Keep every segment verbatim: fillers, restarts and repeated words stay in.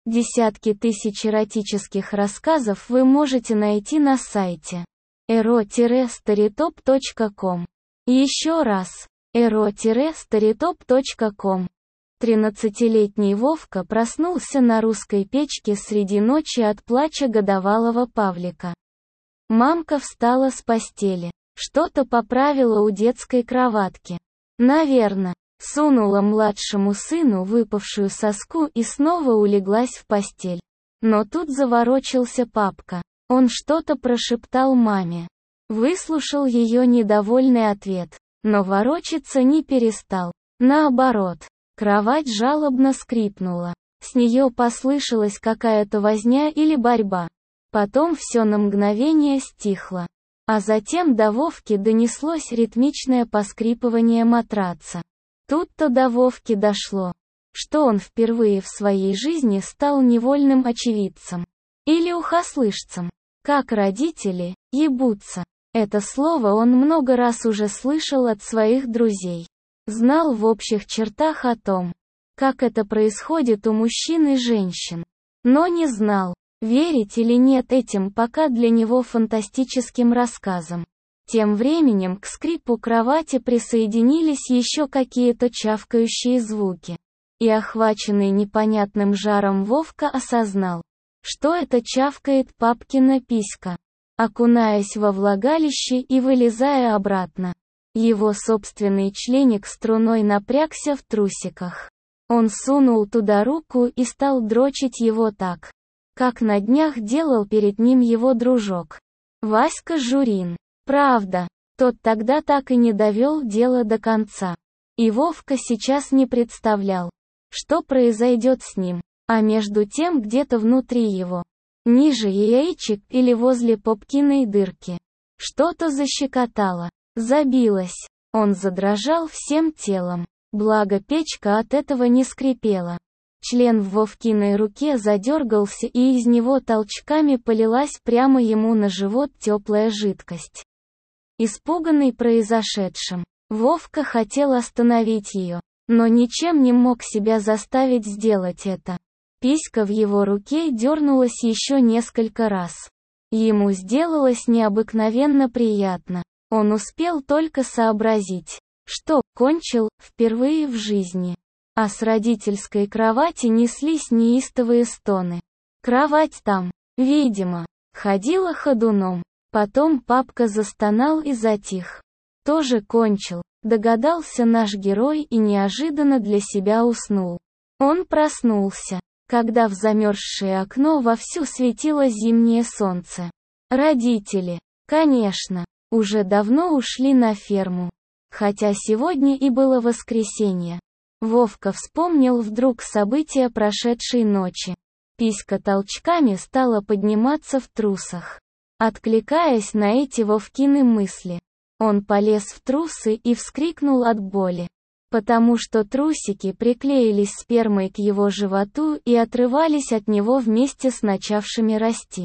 Десятки тысяч эротических рассказов вы можете найти на сайте эро старитоп точка ком. Еще раз, эро старитоп точка ком. Тринадцатилетний Вовка проснулся на русской печке среди ночи от плача годовалого Павлика. Мамка встала с постели, что-то поправила у детской кроватки. Наверно, сунула младшему сыну выпавшую соску и снова улеглась в постель. Но тут заворочился папка. Он что-то прошептал маме. Выслушал ее недовольный ответ, но ворочаться не перестал. Наоборот, кровать жалобно скрипнула. С нее послышалась какая-то возня или борьба. Потом все на мгновение стихло. А затем до Вовки донеслось ритмичное поскрипывание матраца. Тут-то до Вовки дошло, что он впервые в своей жизни стал невольным очевидцем. Или ухослышцем. Как родители ебутся. Это слово он много раз уже слышал от своих друзей. Знал в общих чертах о том, как это происходит у мужчин и женщин. Но не знал, верить или нет этим пока для него фантастическим рассказам. Тем временем к скрипу кровати присоединились еще какие-то чавкающие звуки. И охваченный непонятным жаром Вовка осознал, что это чавкает папкина писька, окунаясь во влагалище и вылезая обратно. Его собственный членик струной напрягся в трусиках. Он сунул туда руку и стал дрочить его так, как на днях делал перед ним его дружок, Васька Журин. Правда, тот тогда так и не довел дело до конца. И Вовка сейчас не представлял, что произойдет с ним, а между тем где-то внутри его, ниже яичек или возле попкиной дырки, что-то защекотало, забилось. Он задрожал всем телом, благо печка от этого не скрипела. Член в Вовкиной руке задергался, и из него толчками полилась прямо ему на живот теплая жидкость. Испуганный произошедшим, Вовка хотел остановить ее, но ничем не мог себя заставить сделать это. Писька в его руке дернулась еще несколько раз. Ему сделалось необыкновенно приятно. Он успел только сообразить, что кончил впервые в жизни. А с родительской кровати неслись неистовые стоны. Кровать там, видимо, ходила ходуном. Потом папка застонал и затих. Тоже кончил, догадался наш герой и неожиданно для себя уснул. Он проснулся, когда в замерзшее окно вовсю светило зимнее солнце. Родители, конечно, уже давно ушли на ферму. Хотя сегодня и было воскресенье. Вовка вспомнил вдруг события прошедшей ночи. Писька толчками стала подниматься в трусах. Откликаясь на эти Вовкины мысли, он полез в трусы и вскрикнул от боли, потому что трусики приклеились спермой к его животу и отрывались от него вместе с начавшими расти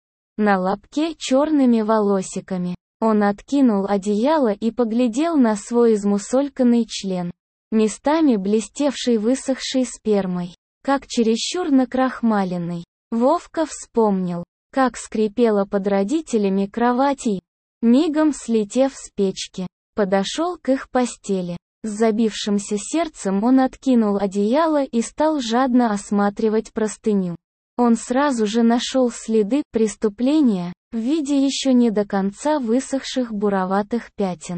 на лобке черными волосиками. Он откинул одеяло и поглядел на свой измусольканный член, местами блестевший высохшей спермой, как чересчур накрахмаленный. Вовка вспомнил, как скрипела под родителями кровать и, мигом слетев с печки, подошел к их постели. С забившимся сердцем он откинул одеяло и стал жадно осматривать простыню. Он сразу же нашел следы преступления, в виде еще не до конца высохших буроватых пятен.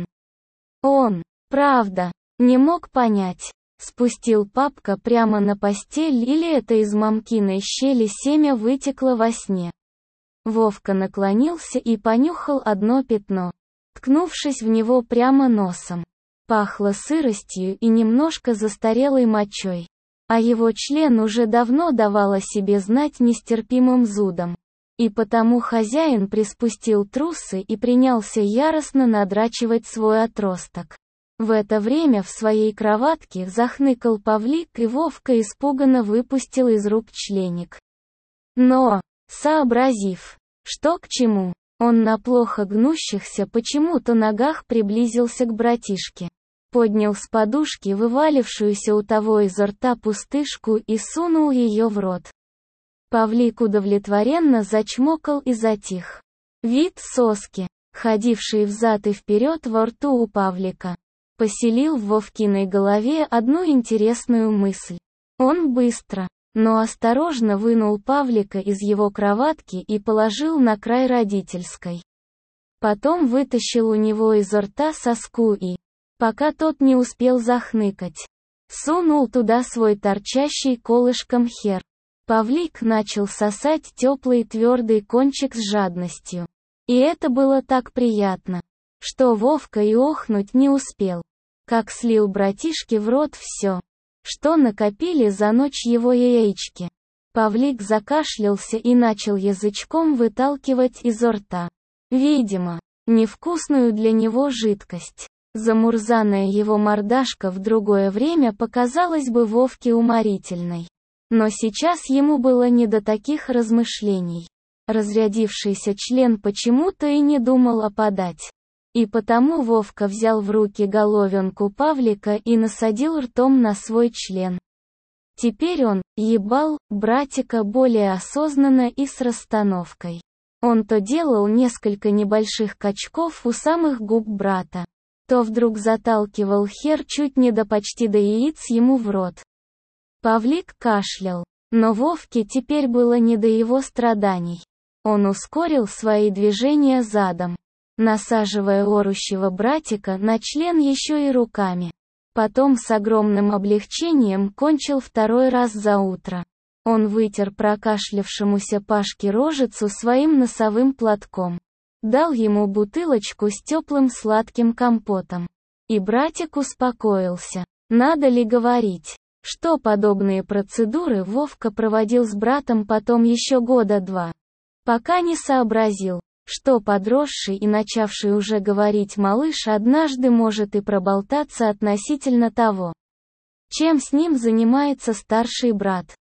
Он, правда, не мог понять, спустил папка прямо на постель или это из мамкиной щели семя вытекло во сне. Вовка наклонился и понюхал одно пятно, ткнувшись в него прямо носом. Пахло сыростью и немножко застарелой мочой, а его член уже давно давал о себе знать нестерпимым зудом. И потому хозяин приспустил трусы и принялся яростно надрачивать свой отросток. В это время в своей кроватке захныкал Павлик, и Вовка испуганно выпустил из рук членик. Но, сообразив, что к чему, он на плохо гнущихся почему-то ногах приблизился к братишке, поднял с подушки вывалившуюся у того изо рта пустышку и сунул ее в рот. Павлик удовлетворенно зачмокал и затих. Вид соски, ходивший взад и вперед во рту у Павлика, поселил в Вовкиной голове одну интересную мысль. Он быстро, но осторожно вынул Павлика из его кроватки и положил на край родительской. Потом вытащил у него изо рта соску и, пока тот не успел захныкать, сунул туда свой торчащий колышком хер. Павлик начал сосать теплый твердый кончик с жадностью. И это было так приятно, что Вовка и охнуть не успел, как слил братишке в рот все, что накопили за ночь его яички. Павлик закашлялся и начал язычком выталкивать изо рта, видимо, невкусную для него жидкость. Замурзанная его мордашка в другое время показалась бы Вовке уморительной. Но сейчас ему было не до таких размышлений. Разрядившийся член почему-то и не думал опадать. И потому Вовка взял в руки головенку Павлика и насадил ртом на свой член. Теперь он ебал братика более осознанно и с расстановкой. Он то делал несколько небольших качков у самых губ брата, то вдруг заталкивал хер чуть не до почти до яиц ему в рот. Павлик кашлял, но Вовке теперь было не до его страданий. Он ускорил свои движения задом, насаживая орущего братика на член еще и руками. Потом с огромным облегчением кончил второй раз за утро. Он вытер прокашлявшемуся Пашке рожицу своим носовым платком. Дал ему бутылочку с теплым сладким компотом. И братик успокоился. Надо ли говорить, что подобные процедуры Вовка проводил с братом потом еще года два, пока не сообразил, что подросший и начавший уже говорить малыш однажды может и проболтаться относительно того, чем с ним занимается старший брат.